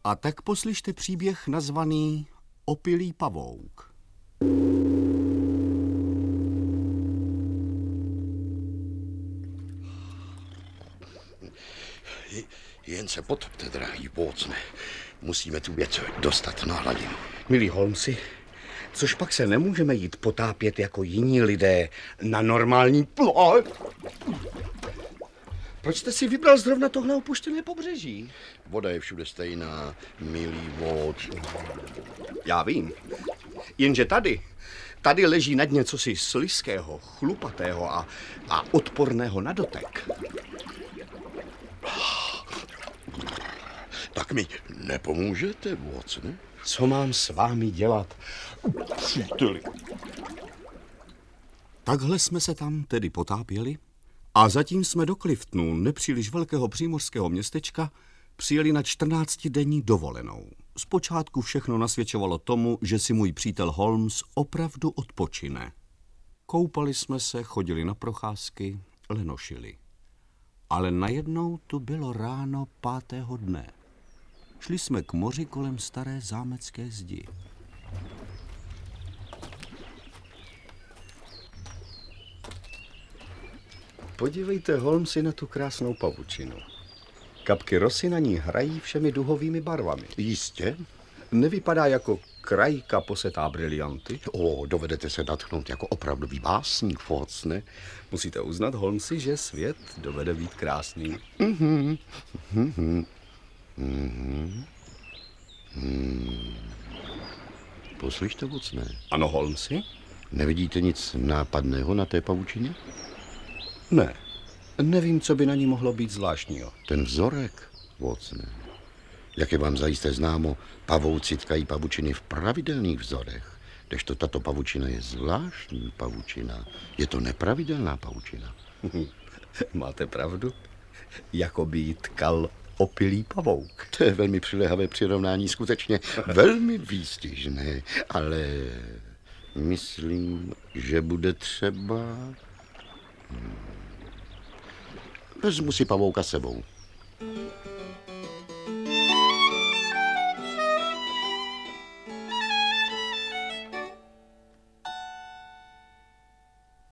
A tak poslyšte příběh nazvaný Opilý pavouk. Jen se potopte, drahý Watson. Musíme tu věc dostat na hladinu. Milí Holmesi, což pak se nemůžeme jít potápět jako jiní lidé na normální... Proč jste si vybral zrovna tohle opuštěné pobřeží? Voda je všude stejná, milý Watson. Já vím, jenže tady leží na dně cosi slizkého, chlupatého a odporného na dotek. Tak mi nepomůžete, Watson? Co mám s vámi dělat, příteli? Takhle jsme se tam tedy potápěli a zatím jsme do Cliftonu, nepříliš velkého přímořského městečka, přijeli na 14denní dovolenou. Zpočátku všechno nasvědčovalo tomu, že si můj přítel Holmes opravdu odpočine. Koupali jsme se, chodili na procházky, lenošili. Ale najednou tu bylo ráno 5. dne. Šli jsme k moři kolem staré zámecké zdi. Podívejte, Holmesi, na tu krásnou pavučinu. Kapky rosy na ní hrají všemi duhovými barvami. Jistě. Nevypadá jako krajka posetá brilianty. Dovedete se nadchnout jako opravdový básník, Watson. Musíte uznat, Holmesi, že svět dovede být krásný. Poslyšte, Watson. Ano, Holmesi? Nevidíte nic nápadného na té pavučině? Ne. Nevím, co by na ní mohlo být zvláštního. Ten vzorek, Watson. Jak je vám zajisté známo, pavouci tkají pavučiny v pravidelných vzorech, kdežto tato pavučina je zvláštní pavučina. Je to nepravidelná pavučina. Máte pravdu. Jako by tkal opilý pavouk. To je velmi přiléhavé přirovnání, skutečně velmi výstižné, ale myslím, že bude třeba... Vezmu si pavouka sebou.